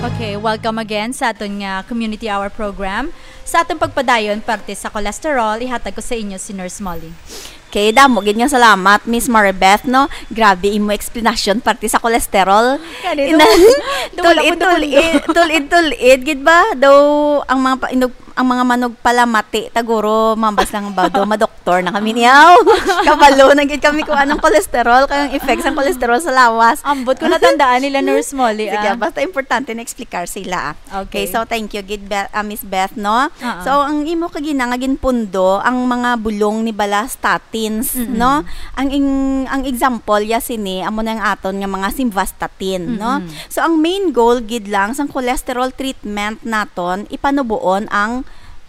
Okay, welcome again sa aton nga Community Hour program. Sa atong pagpadayon parte sa cholesterol, ihatag ko sa inyo si Nurse Molly. Okay, damo gid nga salamat Miss Maribeth, no. Grabe imo explanation parte sa cholesterol. Tulid gid ba? Daw ang mga manog palamati taguro mambas lang ba do madoktor na kami niyaw. Kabalo na gid kami kung anong cholesterol, kayong effects ng cholesterol sa lawas. Ambot ko natandaan nila Nurse Molly. Sige, basta importante na explicar sila. Okay, so thank you gid Miss Beth, no. So ang imo kaginangagin pundo ang mga bulong ni bala statins, no. Ang example ya sini amo nang aton nga mga simvastatin, no. So ang main goal gid lang sang cholesterol treatment naton ipanubuon ang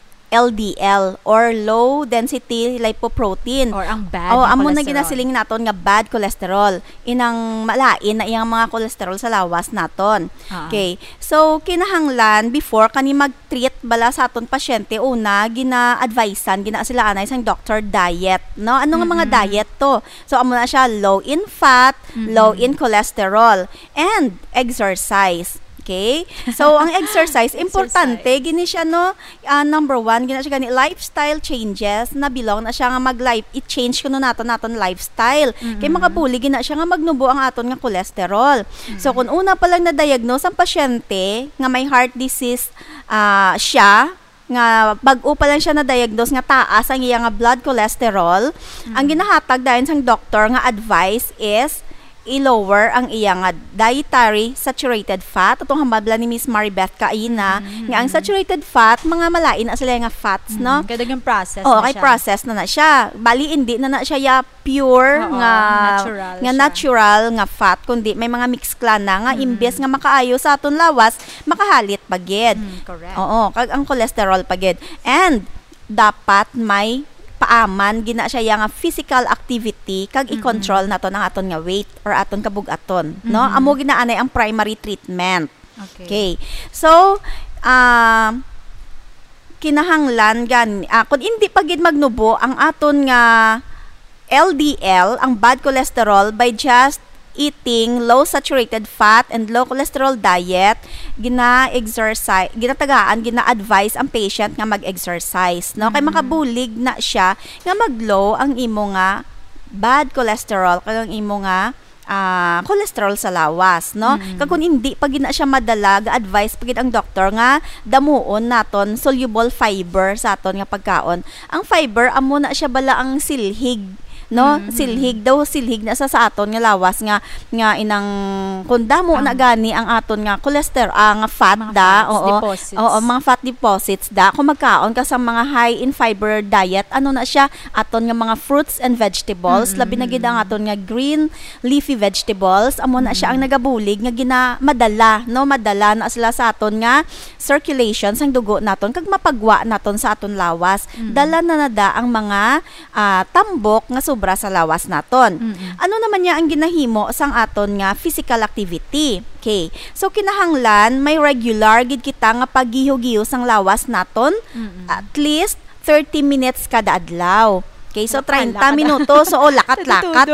LDL or low density lipoprotein or ang bad amo na ginasiling naton nga bad cholesterol inang malain na iyang mga cholesterol sa lawas naton. Okay, so kinahanglan before kani mag-treat bala sa aton pasyente, una gina-advisean gina sila anay sang doctor diet, no. Ano nga mga diet to? So amo na siya low in fat, low in cholesterol, and exercise. Okay? So, ang exercise, importante, gini siya, no, number one, gina siya gani, lifestyle changes, na bilong na siya nga i-change kuno naton lifestyle. Kaya makabuli, gina siya nga magnubo ang aton nga cholesterol. So, kung una pa lang na-diagnose ang pasyente, nga may heart disease siya, nga bag-o pa lang siya na-diagnose nga taas ang iya nga blood cholesterol, ang ginahatag dahil sang doctor nga advice is, i-lower ang iyang dietary saturated fat. Itong hambabla ni Miss Maribeth kaina nga ang saturated fat mga malain na sila nga fats, no. Kada yung process na siya. Process na siya. Bali hindi na siya pure natural nga fat, kundi may mga mix clan na nga imbes nga makaayo sa aton lawas, makahalit pagid. Correct. Kag ang cholesterol pagid. And dapat may paaman gina siya nga physical activity kag i-control naton ang aton nga weight or aton kabug-aton, no. Amo ginaanay ang primary treatment. Okay. So kinahanglan kun hindi pa gid magnubo ang aton nga LDL, ang bad cholesterol, by just eating low saturated fat and low cholesterol diet, gina-advise ang patient nga mag-exercise, no. Kay makabulig na siya nga mag-low ang imo nga bad cholesterol kag ang imo nga cholesterol sa lawas, no. Kag kun hindi pag gina siya madala, ga-advise pagid ang doktor nga damuon naton soluble fiber sa aton nga pagkaon. Ang fiber amo na siya bala ang silhig, no. Silhig na sa aton nga lawas nga inang kundamo na gani ang aton nga cholesterol nga fat mga fat deposits da kung magkaon ka sa mga high in fiber diet, ano na siya aton nga mga fruits and vegetables, labi na gid ang aton nga green leafy vegetables, amo na siya ang nagabulig nga madala na sila sa aton nga circulation sang dugo naton kag mapagwa naton sa aton lawas. Dala na nada ang mga tambok nga sobra sa lawas naton. Ano naman niya ang ginahimo sang aton nga physical activity? Okay. So kinahanglan may regular gid kita nga paggiho-giho sang lawas naton, at least 30 minutes kada adlaw. Okay, so 30 minutos. So lakat-lakat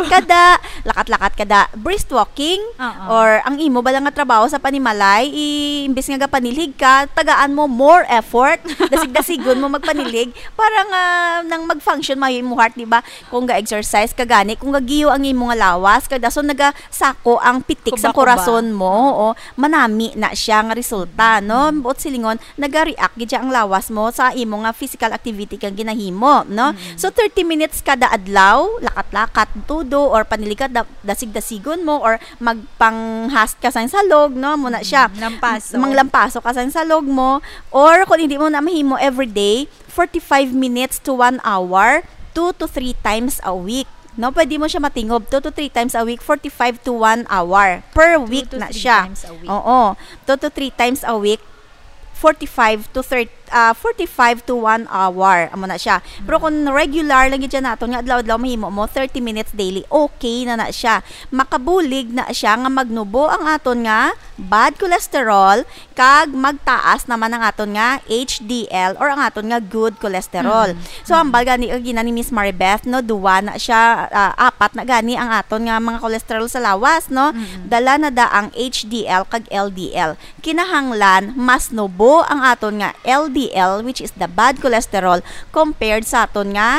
kada brisk walking, or ang imo bala nga trabaho sa panimalay, imbes nga panilhig ka, tagaan mo more effort, dasig-dasigon mo magpanilig para nga nang mag-function mayo imo heart, di ba? Kung ga-exercise ka gani, kung gagiyo ang imo nga lawas, kada so nagasako ang pitik sa korason mo, manami na siya nga resulta, no? Buot silingon naga-react gid ang lawas mo sa imo nga physical activity kang ginahimo, no? So 30 minutes kada adlaw, lakat-lakat tudo or panilikat dasig-dasigon mo or magpanghast ka sa salog, no, muna siya manglampaso ka sa salog mo, or kung hindi mo na mahimo everyday, 45 minutes to 1 hour 2 to 3 times a week, no. Pwede mo siya matingob 2 to 3 times a week, 45 to 1 hour per week na siya. 2 to 3 times a week, 45 to 30 45 to 1 hour amo na siya. Pero kung regular lang gyud naton nga adlaw-adlaw mahimo mo 30 minutes daily, okay na siya. Makabulig na siya nga magnubo ang aton nga bad cholesterol kag magtaas naman ang aton nga HDL or ang aton nga good cholesterol. So hambal gani ni Miss Maribeth no, duwa na siya, apat na gani ang aton nga mga cholesterol sa lawas no. Dala na da ang HDL kag LDL. Kinahanglan mas nubo ang aton nga LDL, which is the bad cholesterol, compared sa aton nga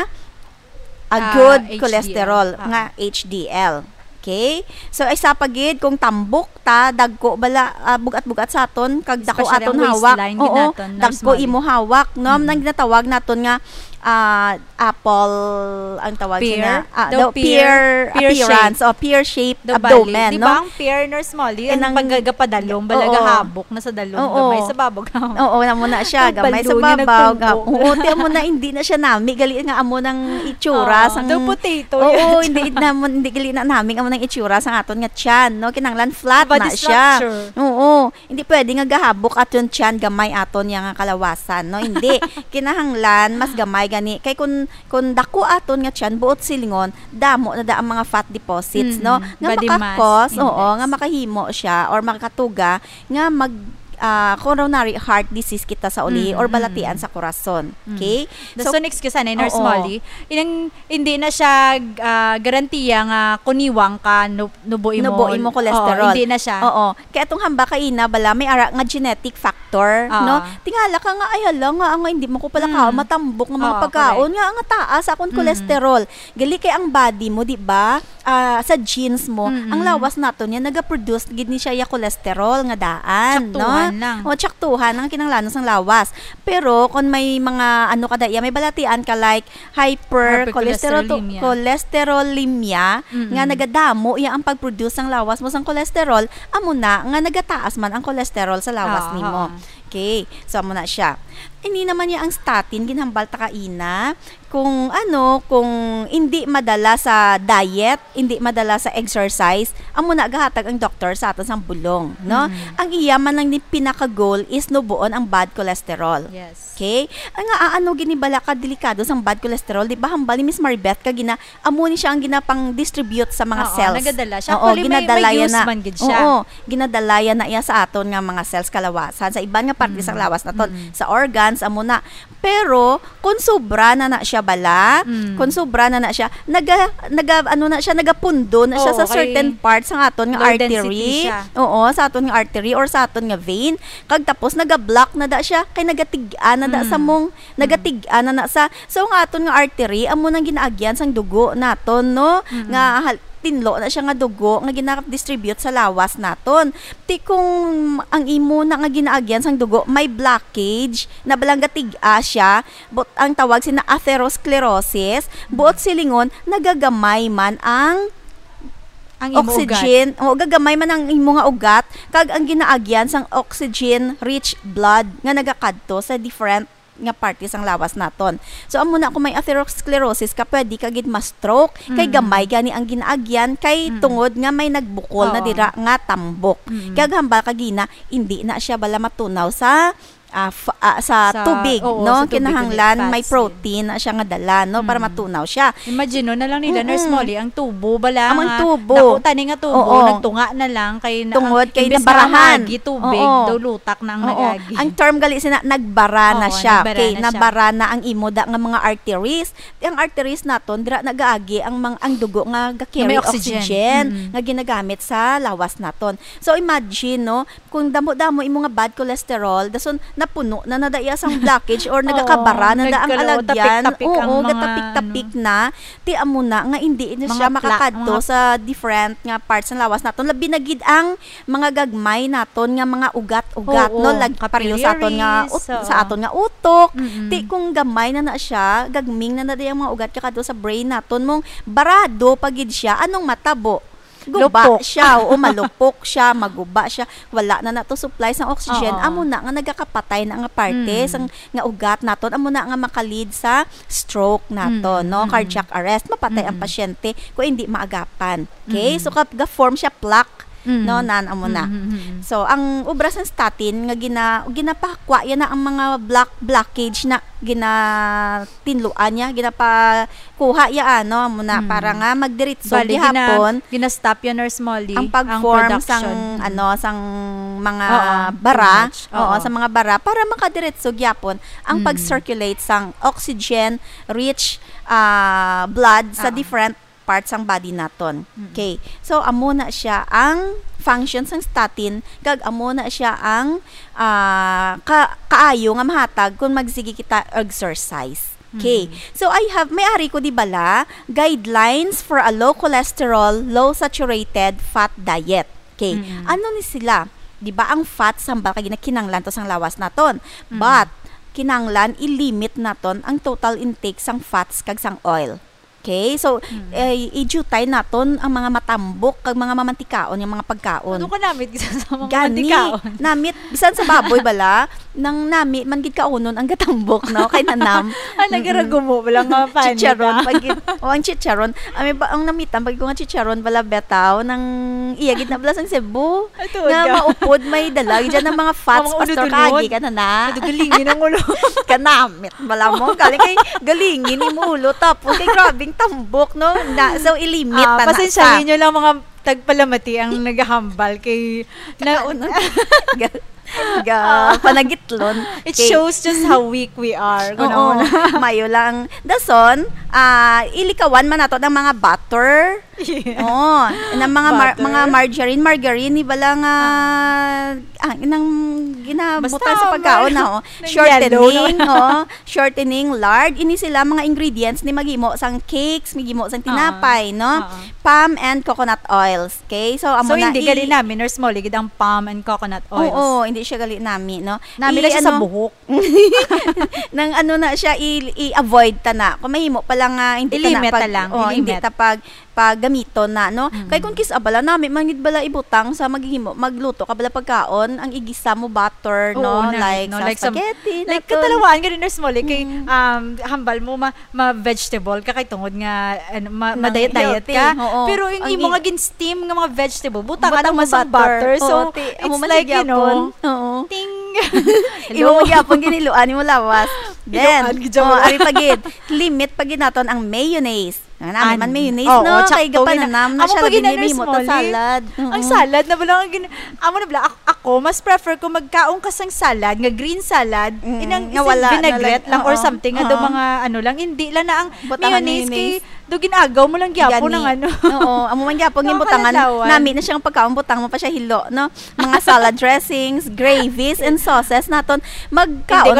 good HDL. cholesterol nga HDL. Okay? So, ay sa pagid, kung tambok ta, dagko bala, bugat-bugat sa aton, kag dako Especially aton ang hawak. waistline Oo, ginaton, Nurse dagko Molly. imo hawak. No? Nang ginatawag naton nga, apple, ang tawag Pear? sina? Daw Pear pear appearance, o pear-shaped Di abdomen. ba No? ang pear, Nurse Molly, Kanang- ang paggagapadalong, balaga Oo. habok na sa dalong, Oo. gamay sa babog. Oo, na mo na siya, Ang gamay sa balloon nga babaw. nagtungko. Oo, tiyan mo na, hindi na siya nami. Gali nga amo ng itsura. Oo, daw potato. Oo, hindi gali na namin amo ng itsura sa aton nga tiyan, no? Kinanglan flat Body na siya. structure. Oo, hindi pwede nga gahabok aton tiyan gamay aton yang kalawasan, no? Hindi. Kinahanglan mas gamay gani. Kay kun dako aton nga tiyan buot silingon, damo na da ang mga fat deposits, no? Nga Body mass makakos, oo, index. nga makahimo siya or makatuga nga coronary heart disease kita sa uli or balatian sa korason. Okay? So, next ko sana, Nurse oo. Molly, hindi na siya garantiya nga kuniwang ka, nubo imo cholesterol. Oo, hindi na siya. Oo. Kaya itong hamba kaina bala may ara nga genetic factor, Oo. no? Tingala ka nga ay hala nga hindi mo ko pala matambok ng mga Oo, pagkaon nga taas akong cholesterol. Gali kay ang body mo, di ba? Sa genes mo, ang lawas naton niya naga-produce gid ni siya ya cholesterol nga daan, Tsaktuhan no? lang. O tsaktuhan ang kinanglanos ng lawas. Pero kung may mga may balatian ka like Hypercholesterolemia. hypercholesterolemia nga nagadamo iya ang pag-produce ng lawas mo sang cholesterol, amo na nga nagataas man ang cholesterol sa lawas Oo, nimo. oo. Okay, so amo na siya. Hindi naman niya ang statin ginhambal ta kaina kung hindi madala sa diet, hindi madala sa exercise, amo na gahatag ang doktor sa aton sang bulong, no? Ang iya man lang ni pinaka-goal is nubuon ang bad cholesterol. Yes. Okay? Ang ginibala ka delikado sang bad cholesterol, di ba hambal ni Miss Maribeth ka amo ni siya ang ginapang-distribute sa mga Oo, cells. nagadala siya. Oo, Actually, may ginadalayan use man gid siya. Oo, ginadalaya na iya sa aton nga mga cells kalawasan sa iban nga parte sa lawas naton, sa organs amo na. Pero kung sobra na siya bala, kung sobra na siya, nagapundo na siya Oo, sa certain parts ng aton nga low artery. density siya. Oo, sa aton nga artery or sa aton nga vein. Kag tapos naga-block na siya kay nagatig-an na sa mong nagatig-an na sa so nga aton nga artery amo nang ginaagyan sang dugo naton, no? Nga tinlo na siya nga dugo nga gina-distribute sa lawas naton. Ti kung ang imo na nga ginaagyan sang dugo may blockage na balanggatig-a siya, but ang tawag sina atherosclerosis, buot silingon nagagamay man ang Ang imo oxygen, o gagamay man ang imo nga ugat kag ang ginaagyan sang oxygen rich blood nga nagakadto sa different nga parties ang lawas naton. So amo na kung may atherosclerosis ka pwede ka gid ma-stroke kay gamay gani ang ginaagyan kay tungod nga may nagbukol na Oo. dira nga tambok. Kag hambal ka gina hindi na siya bala matunaw sa sa tubig, oo, no? sa tubig Kinahanglan ulit, may fats, protein na siya nga dala, no? Para matunaw siya. Imagine no, na lang nila, Nurse Molly, ang tubo bala. Ang tubo. Nakuta ni nga tubo, Oo. nagtunga na lang. Kay Tungod kay imbes nabarahan. na mahagi, tubig, Oo. daw lutak na ang Oo. nagagi. Ang term gali sina nagbara na Oo, siya. nagbara Okay, na siya. nabara na ang imo da nga mga arteries. Ang arteries naton dira nagaagi ang dugo nga ga-carry May oxygen, oxygen. nga ginagamit sa lawas naton. So imagine no, kung damo-damo imo nga bad cholesterol, dason napuno na nadaya sang blockage or nagakabara na da ang nagkalaw, alagyan. tapik-tapik ang Oo, mga gatapik-tapik na. Ti amo na nga hindi na siya Mga makakadto mga- sa different nga parts ng lawas naton. Labi na gid ang mga gagmay naton nga mga ugat-ugat, Oo, no? Pareho sa aton nga capillaries, sa aton nga utok. Mm-mm. Ti kung gamay na siya, gagming na yung mga ugat kakadto sa brain naton mong barado pagid siya, anong matabo? Guba Lupok. siya, o malupok siya, maguba siya, wala na nato supply sa oxygen, Oo. amo na nga nagakapatay na nga parte sang nga ugat naton, amo na nga makalid sa stroke naton, no? Cardiac arrest, mapatay ang pasyente kung hindi maagapan. Okay? So kapag form siya plaque no, nan amo na. So ang ubra sa statin nga ginapakwa yan na ang mga blockage na ginatinluan niya, ginapakuha ya ano amo na para nga magdiretso gihapon gina-stop yan Nurse Molly ang pag-form sang sang mga bara, sa mga bara para makadiretso gyapon ang pag-circulate sang oxygen rich blood sa different parts ng body naton. Okay. So amo na siya ang functions ng statin kag amo na siya ang kaayo nga mahatag kung magsige kita exercise. Okay. So may ari ko di bala guidelines for a low cholesterol, low saturated fat diet. Okay. Ano ni sila? Di ba ang fat sambal kag kinanglan to sang lawas naton. But kinanglan i-limit naton ang total intake sang fats kag sang oil. Okay? So, i-jutay naton ang mga matambok kag mga mamantikaon, yung mga pagkaon. Ano ka namit sa mga mamantikaon? Namit, bisan sa baboy bala, nang namit, man gid kaunon ang gatambok, no? Kay nanam. Nagirago mo, walang mga panik. Chicharon, ang chicharon. Ang namitan, pag ko nga chicharon bala betaw, nang iyagid na bala sang Cebu, na maupod, may dalag, dyan ng mga fats, pastor kagi, ka na. Galingin ang ulo. Kanamit, bala mo, galing kay galingin, imulo, tapos kay grabing tambok, no? So, ilimit na pasensyahin nyo lang mga tagpalamati ang naghahambal kay panagitlon. It shows just how weak we are. Mayo lang. Dason, ilikawan man nato ng mga butter. Ng mga margarine ni bala nga inang ginabutan sa pagkaon na shortening lard ini sila mga ingredients ni magimo sang cakes, magimo sang tinapay, no? Palm and coconut oils. Okay? So hindi gali namin Nurse Molly gid ang palm and coconut oils. Hindi siya gali namin, no? Namin lang siya sa buhok. Nang na siya i-avoid ta na. Kung mahimo pa lang hindi ta lang. Hindi ta paggamiton na, no? Kay kung kis abala namin mangid bala ibutang sa magluto ka bala pagkaon ang igisa mo butter, no? Like spaghetti, like katalawaan ka rin Nurse Molly kay hambal mo ma-vegetable ka kay tungod nga ma-diet ka. Pero yung imo nga gin-steam nga mga vegetable buta ka ng masang butter. So it's like, you know, ting imo magyapon giniluan mo lawas. Then ari pagid limit pagid naton ang mayonnaise. Namin man mayonnaise, no? Kay gapananam na siya lagi mo to salad. Ang salad na bala amo na bala ako mas prefer ko magkaon ka sang salad nga green salad inang vinaigrette lang or something nga do mga lang hindi lang na ang mayonnaise kay do ginagaw mo lang gyapon ng amo man gyapon gibutangan nami na siyang pagkaon butang mo pa siya hilo, no? Mga salad dressings, gravies and sauces naton magkaon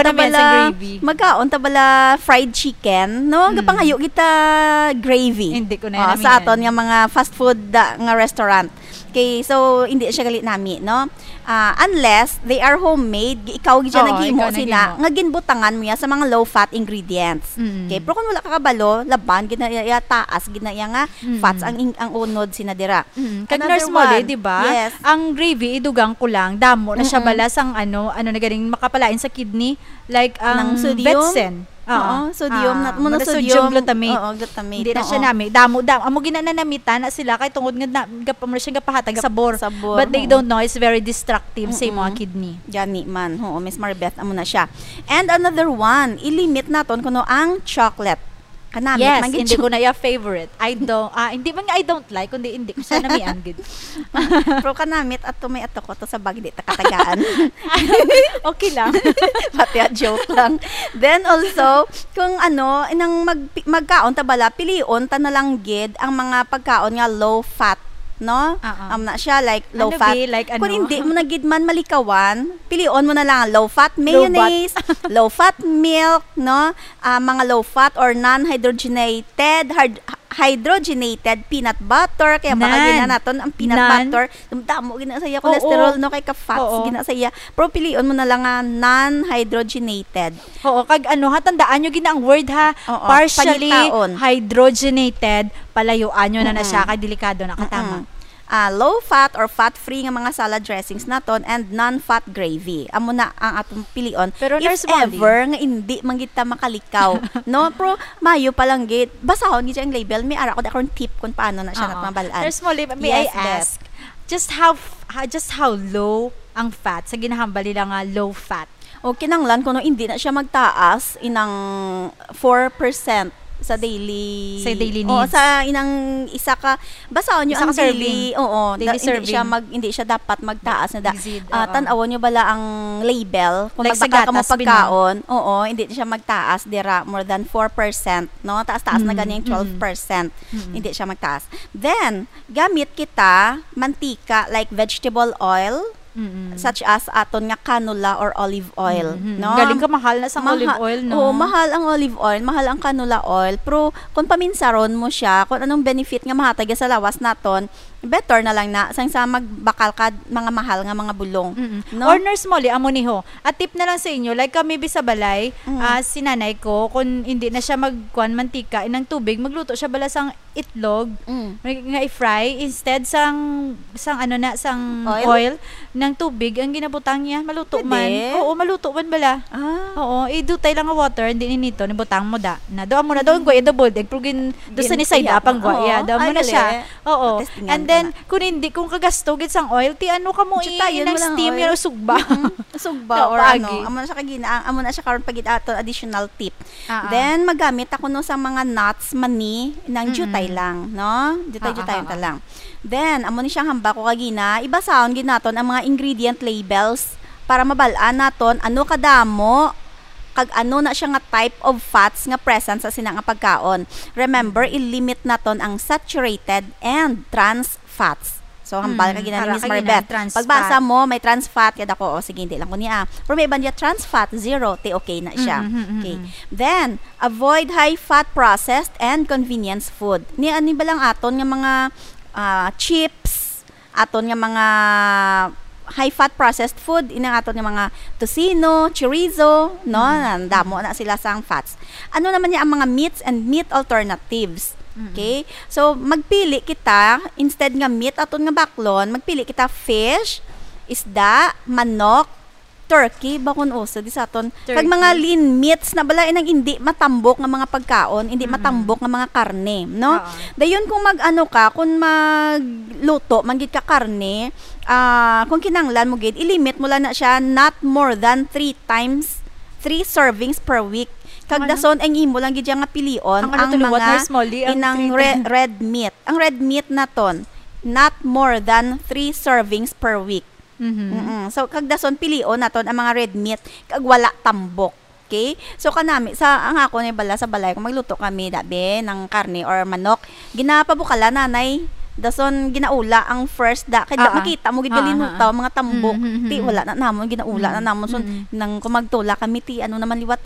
ta bala fried chicken, no? Gapanghayo kita gravy. Hindi ko na sa aton nga mga fast food nga restaurant. Okay, so hindi siya gali nami, no? Unless they are homemade, ikaw gid naghimo sina nga ginbutangan mo ya sa mga low fat ingredients. Okay, pero kung wala ka kabalo, laban gid na taas gid na nga fats ang unod sinadira. Kag Nurse Molly, di ba? Yes. Ang gravy idugang ko lang damo na siya bala sang ano na galing makapalain sa kidney like ang Vetsen. Sodium sodium glutamate. Glutamate. Hindi na siya nami. Damo. Amo ginanamitan na sila kay tungod nga gapamra siya gapahatag sabor. But they don't know it's very destructive sa mga kidney. Gani man. Miss Maribeth amo na siya. And another one, ilimit naton kuno ang chocolate. Kanamit yes, hindi ko na favorite. I don't like kundi hindi ko sana may angid. Pero kanamit at may ato ko to sa bag di ta katagaan. Okay lang. Pati joke lang. Then also, kung inang magkaon ta bala, pilion ta na lang gid ang mga pagkaon nga low fat, no? Na siya like low fat. Kung hindi mo na gid man malikawan, pilion mo na lang low fat mayonnaise, low fat milk, no? Mga low fat or non-hydrogenated hydrogenated peanut butter kaya baka gina naton ang peanut butter damo gina saya cholesterol no kay ka fats gina saya pero pilion mo na lang nga non-hydrogenated kag hatandaan nyo gina ang word partially hydrogenated palayuan nyo na siya kay delikado na katama. Low fat or fat-free nga mga salad dressings naton and non-fat gravy. Amo na ang atong pilion. Pero if ever nga hindi man kita makalikaw, no? Pero mayo pa lang gid. Basahon gid ang label. May ara ko da karon tip kung paano na siya nat mabalaan. Nurse Molly, may I ask? just how low ang fat sa ginahambal nila nga low fat. O kinanglan kuno hindi na siya magtaas inang 4% sa daily needs. O sa inang isa ka basaon niyo ang daily hindi siya dapat magtaas na tan-awon niyo bala ang label kung like magbaka ka mo pagkaon hindi siya magtaas dira more than 4%, no, taas-taas na ganyan 12%. Hindi siya magtaas. Then gamit kita mantika like vegetable oil, such as aton nga canola or olive oil, no? Galing ka mahal na sa olive oil, no? Mahal ang olive oil, mahal ang canola oil, pero kung paminsaron mo siya, kung anong benefit nga mahatag sa lawas naton, better na lang na sa magbakal ka mga mahal nga mga bulong, no? Or Nurse Molly, amo ni ho. At tip na lang sa inyo, like kami sa balay, si nanay ko, kung hindi na siya magkuan mantika inang tubig, magluto siya bala sang itlog, nga i-fry instead sang oil ng tubig ang ginabutang niya, maluto man. Oo, maluto man bala. Oo, idutay lang ang water, hindi nito nibutang mo da. Na doon mo na doon goy double egg, pero doon sa ni side up ang goy. Doon mo na siya. Oo. And then kung kagasto gid sang oil, ti ano ka mo inang steam yan o sugba. Sugba or ano. Amo na siya amo na siya karon pagid ato additional tip. Then magamit ako no sa mga nuts mani nang jutay lang, no? Jutay ta lang. Then amo ni siyang hamba ko kagina, ibasahon gid naton ang mga ingredient labels para mabalaan naton ano kadamo kag ano na siya nga type of fats nga present sa sinang pagkaon. Remember, i-limit naton ang saturated and trans fats. So, hambal ka ginani Miss Maribeth. Pagbasa mo, may trans fat, kada ko, sige, hindi lang ko niya. Pero may iban niya, trans fat, 0, okay na siya. Okay. Then, avoid high fat processed and convenience food. Ni ba lang aton nga mga chips, aton nga mga high fat processed food, inang aton nga mga tocino, chorizo, no? Damo na sila sang fats. Ano naman niya ang mga meats and meat alternatives? Okay? So, magpili kita, instead nga meat, aton nga baklon, magpili kita fish, isda, manok, turkey, bakon uso, di sa aton. Pag mga lean meats na bala, inang hindi matambok ng mga pagkaon, hindi matambok ng mga karne, no? Dayon kung kung magluto, manggid ka karne, kung kinanglan mo gid, ilimit mo lang na siya not more than 3 servings per week. Kagdason ang imo lang gid nga pilion ang mga inang red meat. Ang red meat naton not more than 3 servings per week. So kagdason pilion naton ang mga red meat kag wala tambok. Okay? So kanami ang ako ni bala sa balay kung magluto kami dabi ng karne or manok, ginapabukala nanay dason ginaula ang first makita mo gid galinutaw mga tambok ti wala na namon ginaula na namon so nang kumagtula kami ti ano naman liwat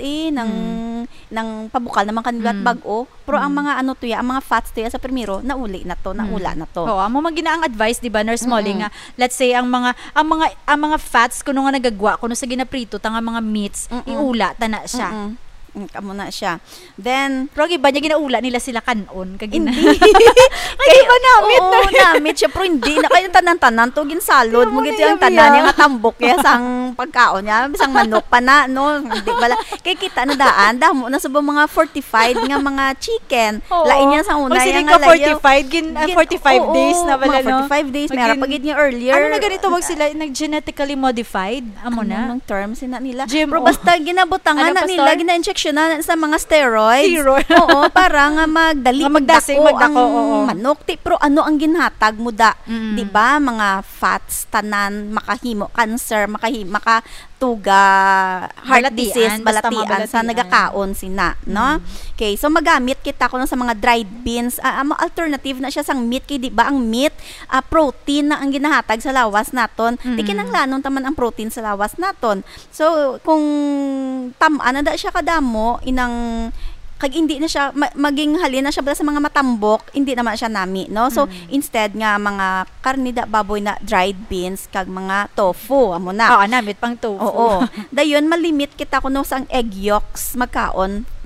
nang pabukal naman kanilat bag-o pero ang mga ang mga fats tuya sa primero naula na to. Amo magina ang advice di ba Nurse Molly nga let's say ang mga fats kuno nga nagagwa kuno sa ginaprito ta nga mga meats iula ta na siya. Kamo na siya. Then, pero iba niya ginaula nila sila kanon kagina. Hindi. Kaya ba namit siya pero hindi na kayo tanan-tanan to ginsalod mo gito ang tanan nga tambok ya sang pagkaon niya bisang manok pa na no hindi bala kay kita na daan damo na sa mga fortified nga mga chicken lain niya sa una nga 45 days na bala no 45 days mera pagid niya earlier ano na ganito wag sila nag-genetically modified amo na ang term sina nila pero basta ginabutangan na nila gina-inject na sa mga steroids. Oo, para nga magdako ang manok. Pero ano ang ginhatag mo da? Di ba? Mga fats, tanan, makahimo, cancer, makatuga, heart disease, balatian sa nagakaon sina. No? Okay, so magamit kita ko sa mga dried beans. Alternative na siya sang meat. Di ba? Ang meat, protein na ang ginahatag sa lawas naton. Di kinanglanon taman ang protein sa lawas naton. So, kung tamaan na siya kadamo, inang kag hindi na siya maging halin na siya bala sa mga matambok hindi naman siya nami no so instead nga mga karne baboy na dried beans kag mga tofu amo na namit pang tofu dayon malimit kita kuno sang egg yolks magkaon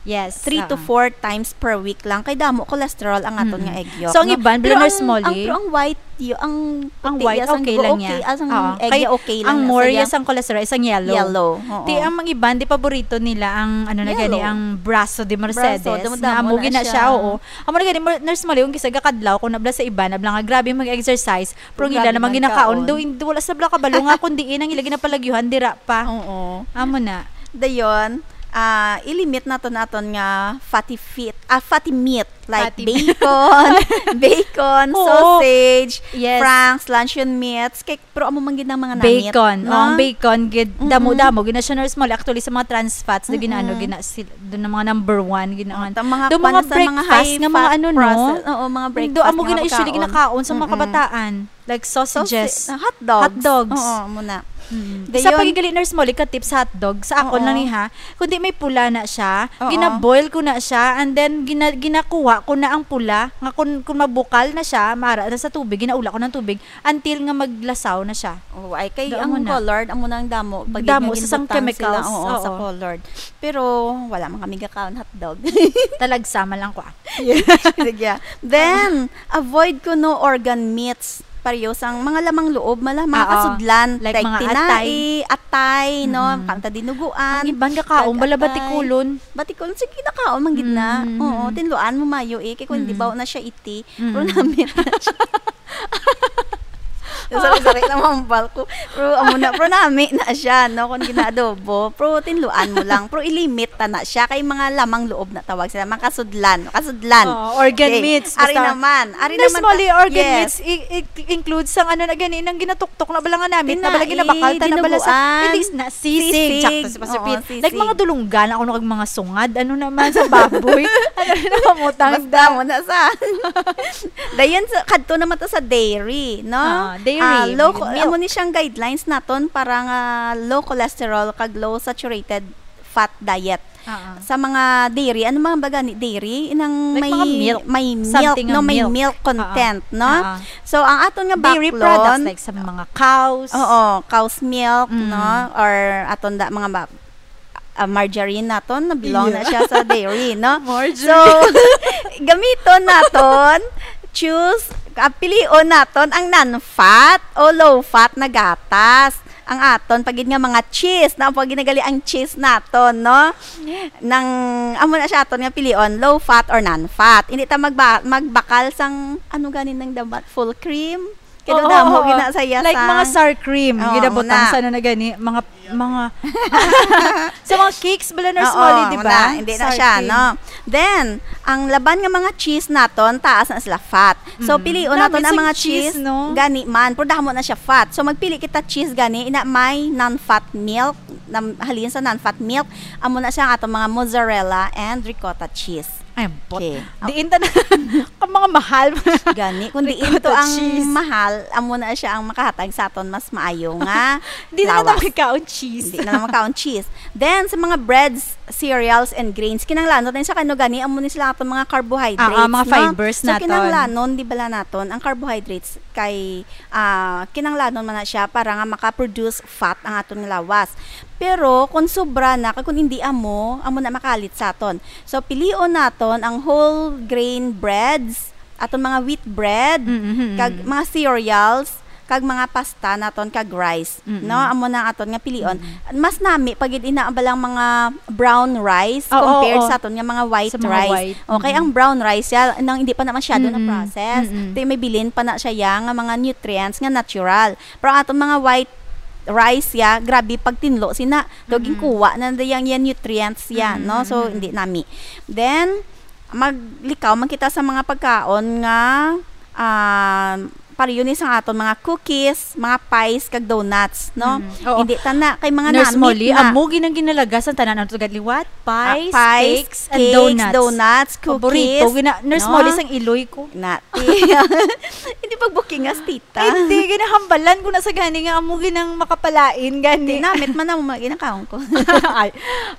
Yes. 3 to 4 times per week lang. Kay damo cholesterol ang aton nga egg yolk. So, ang iban, Pero Nurse Molly, ang white, ang white, okay lang okay, niya. ang egg okay lang. Ang more yes ang cholesterol, isang yellow. Yellow. Ti ang mga iban, di paborito nila ang ano na gani, ang braso de Mercedes. Na amugi na siya, oo. Amo na gani, Nurse Molly, yung kisaga kadlaw, kung nabla sa iban, nabla nga grabe mag-exercise, pero ngila naman ginakaon. Do wala sa bla kabalo nga, kundi ang ilagi na palagyuhan, dira pa. Oo. Amo na. Dayon, ilimit naton nga fatty meat like bacon, sausage, franks, luncheon meats, pero amo man gid ang mga namit. Bacon, no? Bacon gid damo-damo gina siya Nurse Molly, actually sa mga trans fats do gina do na mga number 1 gina do mga breakfast nga mga ano no. Oo, mga breakfast. Do amo gina usually ginakaon sa mga kabataan like sausages, hot dogs. Oo, muna. Sa pagigali Nurse Molly ka tips hotdog sa akon lang ni ha, kundi may pula na siya, gina-boil ko na siya and then ginakuha ko na ang pula nga kung mabukal na siya, mara na sa tubig, ginaula ko ng tubig until nga maglasaw na siya. Ay kay ang colored amo nang damo pag sa sang chemicals sa colored. Pero wala man kami gakaon hotdog. Talagsama lang ko. Sige. Then avoid ko no organ meats. Pareho sang mga lamang loob, mga kasudlan, like mga atay, no, kanta dinuguan. Ang ibang gakaon, bala batikulon. Batikulon, sige nakaon, manggid na. Oo, tinluan mo mayo kaya kung di ba na siya iti, pero namit na siya. Sorry naman ko. Pero nami na siya, no, kung ginaadobo. Pero tinluan mo lang. Pero ilimit na siya kay mga lamang loob na tawag sila, mga kasudlan. Organ meats. Ari naman. Nurse Molly, organ meats includes ang ano na gani, nang ginatuktok na bala nga namit, na bala ginabakal, na bala sa, na sisig. Sakto si Pastor Pete. Like mga dulunggan, ako na kag mga sungad, ano naman sa baboy. Ano na mamutang. Basta mo na sa. Dayan, kadto naman to sa dairy, no? Amo ni siyang guidelines naton para nga low cholesterol kag low saturated fat diet. Sa mga dairy, ano mga baga ni dairy inang like may milk content, no? So ang aton nga dairy products like sa mga cows. Cow's milk, no? Or aton mga margarine naton na belong na siya sa dairy, no? So gamiton naton pilion naton ang non-fat o low-fat na gatas. Ang aton pagid nga mga cheese, na pag ginagali ang cheese naton, no? Nang amo na siya aton nga pilion, low-fat or non-fat. Hindi ta magbakal sang ano ganin ng dapat full cream. Kaya damo ginasaya like mga sour cream, ginabutang sa ano na gani, mga sa mga cakes bala Nurse Molly, di ba? Hindi na siya, no? Then, ang laban nga mga cheese naton, taas na sila fat. So, pilion naton ang mga cheese, gani man, pero damo na siya fat. So, magpili kita cheese gani, ina may non-fat milk, halin sa non-fat milk, amo na siya ang atong mga mozzarella and ricotta cheese. Ay, diin ta na ang mga mahal. Gani, kung diin to ang mahal, amo na siya ang makahatag sa aton mas maayo nga. Di na naman makaon cheese. Di na naman makaon cheese. Then, sa mga breads, cereals, and grains, kinanglanon din sa kano gani, amo ni sila aton mga carbohydrates. Mga fibers naton. So, kinanglanon, di bala naton, ang carbohydrates kay kinanglanon man na siya para nga makaproduce fat ang aton lawas. Pero kung sobra na, kung hindi amo na makalit sa aton. So pilion naton ang whole grain breads, aton mga wheat bread, kag mga cereals, kag mga pasta naton kag rice, no? Amo na aton nga pilion. Mas nami pagid inaabalang mga brown rice compared sa aton nga mga white rice. Okay, ang brown rice ya nang hindi pa na masyado na process. May bilin pa na siya nga mga nutrients nga natural. Pero aton mga white rice ya, grabe pag tinlo sina doging kuwa na dayang yan nutrients ya, no? So hindi nami. Then maglikaw man kita sa mga pagkaon nga pareho ni sa aton mga cookies, mga pies kag donuts, no? Hindi ta na kay mga Nurse Molly, na amo ginang ginalagas ang tanan ato liwat, pies, cakes, and donuts, cookies. Nurse Molly sang iloy ko. Hindi pag-booking as tita. Hindi ginahambalan ko na sa gani nga amo ginang makapalain gani. Namit man na mo ginakaon ko. Ay.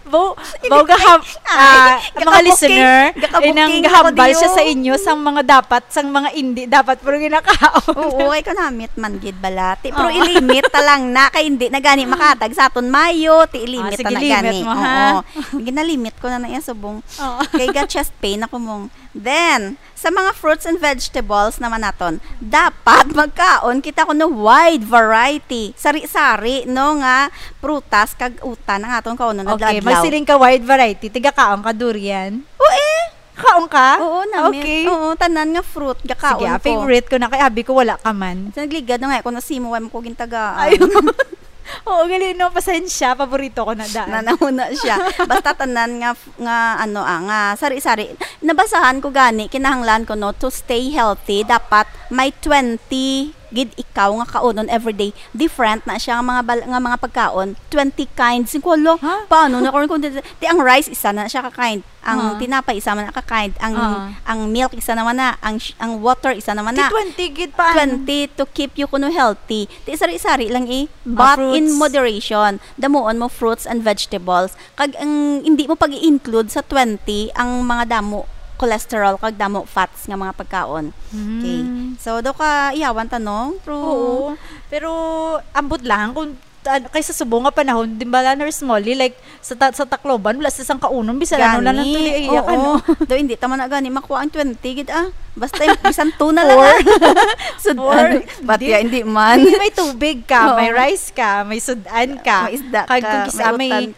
Mga listener, inang gahambal siya sa inyo sang mga dapat, sang mga hindi dapat pero ginakaon. Oo, kay kanamit man gid bala. Pero ilimit ta lang na kay hindi na gani makatag sa aton Mayo, ti ilimit ta na gani. Oo. Ginalimit ko na iya subong. Kay ga chest pain ako mong. Then, sa mga fruits and vegetables naman naton, dapat magkaon kita ko no wide variety. Sari-sari no nga prutas kag utan ang aton kaunon na okay, magsiling ka wide variety. Tiga kaon ka durian. Kaon ka? Oo, namin. Okay. Oo, tanan nga fruit, gakaon ko. Sige, favorite ko na kay abi ko wala ka man. Nagligad na nga ako na simuwan ko gintagaan. Ayun. Oo, galing no, pasensya, paborito ko na daan. Nanahuna siya. Basta tanan nga sari-sari. Nabasahan ko gani, kinahanglan ko no, to stay healthy, dapat may 20 gid ikaw nga kaunon everyday different na siya nga mga pagkaon 20 kinds siguro paano na kung ti ang rice isa na siya ka kind ang tinapay isa man na ka kind ang milk isa naman na ang water isa naman na 20 gid pa 20 to keep you kuno healthy ti sari-sari lang but in moderation damuon mo fruits and vegetables kag ang hindi mo pag-i-include sa 20 ang mga damo cholesterol kag damo fats nga mga pagkaon. Okay. So do ka iyawan tanong, oo. Pero ambot lang kung kaysa subong nga panahon din bala nurse Molly like sa Tacloban wala sa isang kaunon bisan ano na nang tuli iya ano. Do hindi ta man na gani makuha ang 20 gid basta bisan 2 na lang. Sudan. Batya hindi man. May tubig ka, may rice ka, may sudan ka. May isda ka,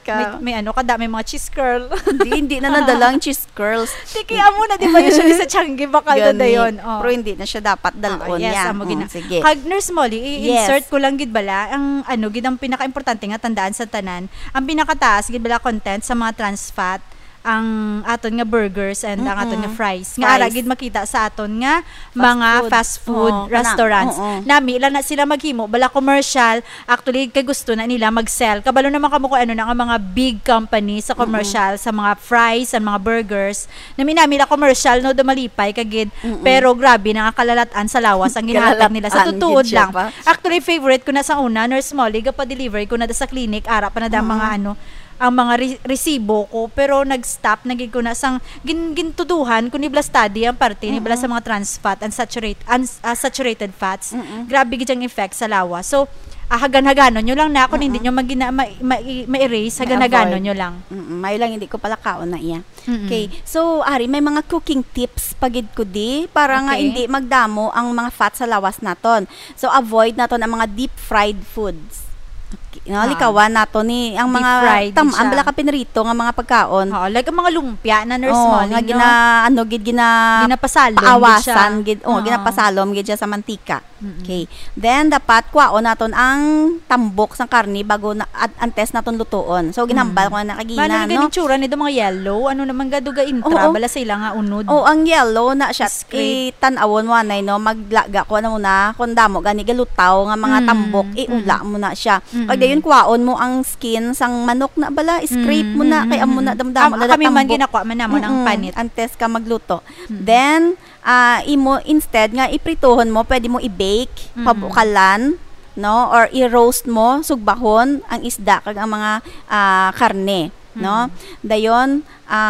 may ano ka may mga cheese curl. hindi na nadalang cheese curls. Tiki amo na di ba usually sa Changi bakal na dayon. Pero hindi na siya dapat dalon yan. Sige. Kag nurse Molly, i-insert ko lang gid bala ang ano gid ang pinaka-importante nga tandaan sa tanan. Ang pinakataas gid bala content sa mga trans fat ang aton nga burgers and ang aton nga fries. Nga ara gid makita sa aton nga mga fast food restaurants. Nami ilan na sila maghimo bala commercial. Actually kay gusto na nila mag-sell. Kabalo naman kamo ko ano na nga mga big companies sa commercial sa mga fries and mga burgers. Nami la commercial no dumalipay kagid pero grabe na kalalatan sa lawas ang ginahatag nila sa tutuod lang. Actually favorite ko na sa una nurse Molly gapa-deliver ko na sa clinic ara pa na da mga ano ang mga resibo ko pero nag-stop nagig ko na sang gintuduhan kun nibla study ang parte nibla sa mga trans fat and saturated fats. Grabe gid ang effect sa lawa. So hagan-haganon nyo lang na kung hindi nyo ma-erase hagan-haganon nyo lang. May lang hindi ko pala kaon na iya. Okay. So ari may mga cooking tips pagid ko di para nga hindi magdamo ang mga fat sa lawas naton. So avoid naton ang mga deep fried foods. Likawan nato ni ang mga ang bala ka pinrito nga mga pagkaon. Like ang mga lumpia na nurse Molly nga ginapasalom awasan gid ginapasalom gid siya sa mantika. Okay. Then dapat kwaon naton ang tambok sang karne bago na antes naton lutuon. So ginhambal ko na nakagina no. Ano itsura nito mga yellow ano naman gaduga intra bala sa ilang nga unod. Ang yellow na siya tan-awon mo anay no maglaga ko na muna kun damo gani galutaw nga mga tambok iula mo na siya. Pag dayon kwaon mo ang skin sang manok na bala scrape mo na kay amo na damdamo na kami man ginakwa man namon ang panit antes ka magluto. Then imo instead nga ipritohon mo pwede mo i-bake pabukalan no or i-roast mo sugbahon ang isda kag ang mga karne no. Dayon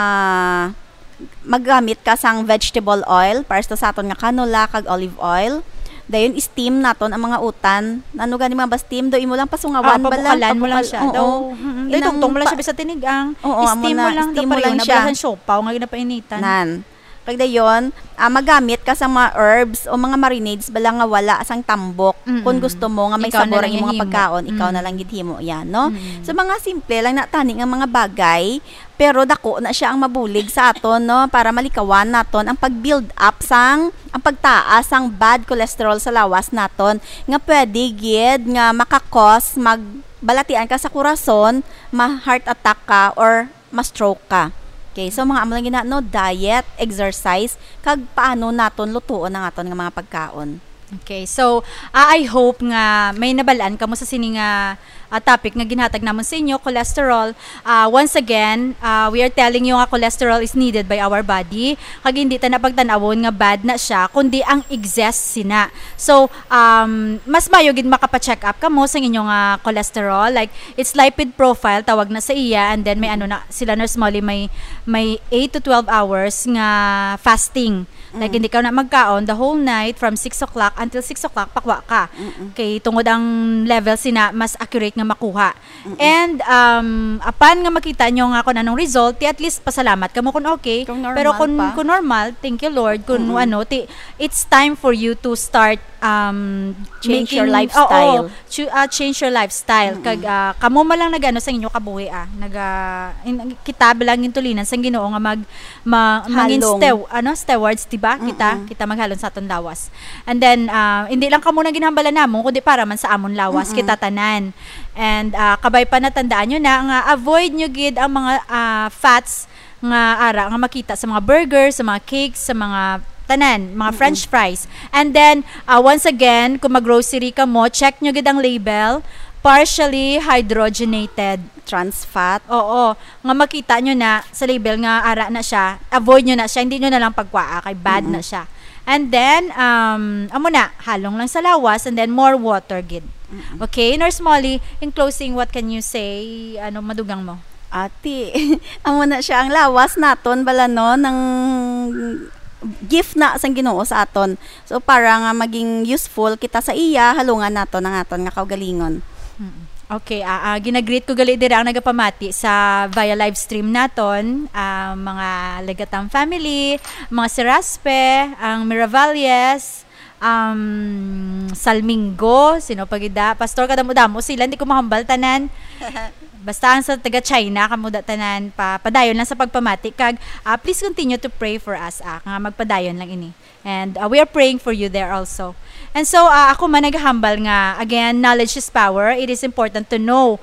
maggamit ka sang vegetable oil para sa aton nga canola kag olive oil. Dayon steam naton ang mga utan. Ano gani mga steam do imo lang pasungawan pabukalan mo lang siya. Daw tungtong mo lang siya sa tinigang. Steam mo lang steam mo lang siya. Nabahan siopaw nga ginapainitan. Pag dayon, magamit ka sa mga herbs o mga marinades bala nga wala sang tambok. Kung gusto mo nga may sabor ang mga pagkaon, ikaw na lang githimo yan, no? So mga simple lang na tani nga mga bagay, pero dako na siya ang mabulig sa aton, no? Para malikawan naton ang pag-build up ang pagtaas sang bad cholesterol sa lawas naton nga pwede gid nga makakos magbalatian ka sa kurason, ma-heart attack ka or ma-stroke ka. Okay, so mga amo lang no diet, exercise, kag paano naton lutuon ang aton nga mga pagkaon. Okay, so I hope nga may nabalaan kamo sa sini nga topic nga ginhatag namon sa inyo, cholesterol. Once again, we are telling you nga cholesterol is needed by our body. Kag hindi ta napagtan-awon nga bad na siya, kundi ang excess sina. So, mas mayo gid makapa-check up kamo sa inyong cholesterol. Like, it's lipid profile, tawag na sa iya, and then may sila Nurse Molly, may 8 to 12 hours nga fasting. Like, hindi ka na magkaon the whole night from 6 o'clock until 6 o'clock, pakwa ka. Kay tungod ang level sina, mas accurate nga makuha. And, apan nga makita nyo nga kung anong result, at least pasalamat ka mo kung okay. Pero kung normal, thank you Lord. Kung it's time for you to start change your lifestyle. Change your lifestyle. Kag kamo man lang nagano sa inyo kabuhi kita bilang intulinan sa Ginoo nga mangin stewards diba kita maghalon sa aton lawas. And then hindi lang kamo na ginhambalan namo kundi para man sa amon lawas kita tanan. And kabay pa natandaan nyo na nga avoid nyo gid ang mga fats nga nga makita sa mga burgers, sa mga cakes, sa mga tanan, mga french fries. And then, once again, kung mag-grocery ka mo, check nyo gid ang label, partially hydrogenated. Trans fat. Oo. Nga makita nyo na sa label nga ara na siya, avoid nyo na siya, hindi nyo na lang pagkwaa, kay bad na siya. And then, halong lang sa lawas, and then more water gid. Okay, Nurse Molly, in closing, what can you say? Ano madugang mo? Ati, amo na siya ang lawas naton bala no ng gift na sang Ginoo sa aton. So para nga maging useful kita sa iya, halungan naton ang aton nga kaugalingon. Okay, ginagreet ko gali dira ang nagapamati sa via live stream naton, mga Legatang family, mga Seraspe, ang Miravalles, Salmingo, sino pagida, Pastor kadamo-damo sila, hindi ko mahambal tanan. Basta ang sa taga China kamuda tanan padayon lang sa pagpamati kag please continue to pray for us nga magpadayon lang ini. And we are praying for you there also. And so ako man naghambal nga again, knowledge is power. It is important to know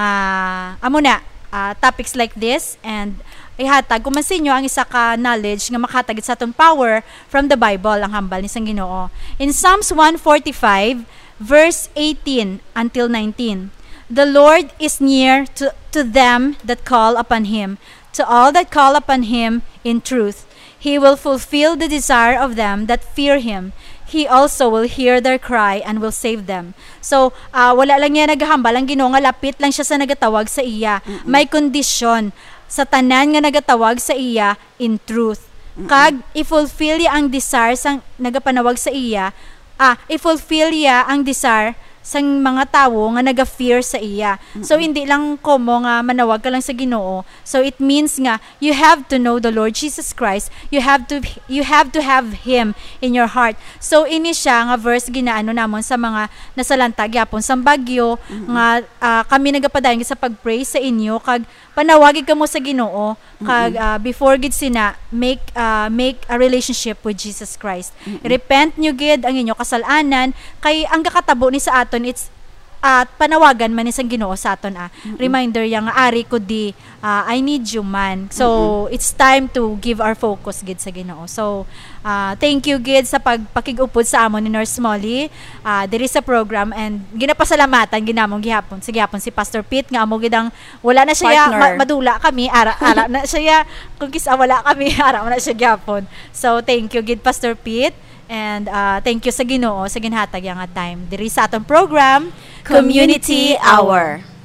nga topics like this, and ihatag ko man sa inyo ang isa ka knowledge nga makatagit sa aton power from the Bible, ang hambal ni sang Ginoo. In Psalms 145 verse 18 until 19. The Lord is near to them that call upon Him, to all that call upon Him in truth. He will fulfill the desire of them that fear Him. He also will hear their cry and will save them. So, wala lang niya naghahambal ang Ginoo nga lapit lang siya sa nagatawag sa iya. May kondisyon sa tanan nga nagatawag sa iya in truth. Kag i-fulfill niya ang desire sang nagapanawag sa iya. I-fulfill niya ang desire sang mga tawo nga naga-fear sa iya. So hindi lang komo nga manawag ka lang sa Ginoo. So it means nga you have to know the Lord Jesus Christ. You have to have Him in your heart. So ini siya nga verse ginaano namon sa mga nasalanta gyapon sa bagyo nga kami nagapadayon sa pag-pray sa inyo kag panawagi kamo sa Ginoo kag before gid sina make a relationship with Jesus Christ. Repent nyo gid ang inyo kasalanan kay ang kakatabo ni sa aton it's panawagan man ni sang Ginoo sa aton reminder yang ari ko di I need you man. So it's time to give our focus gid sa Ginoo. So thank you gid sa pagpakig-upod sa amon ni Nurse Molly diri sa program, and ginapasalamatan ginamong gihapon si Pastor Pete nga amo gid ang wala na siya madula kami ara na siya kung kisa wala kami ara na siya gihapon. So thank you gid Pastor Pete. And thank you sa Ginoo sa ginhatag yang time diri sa atong program, Community Hour.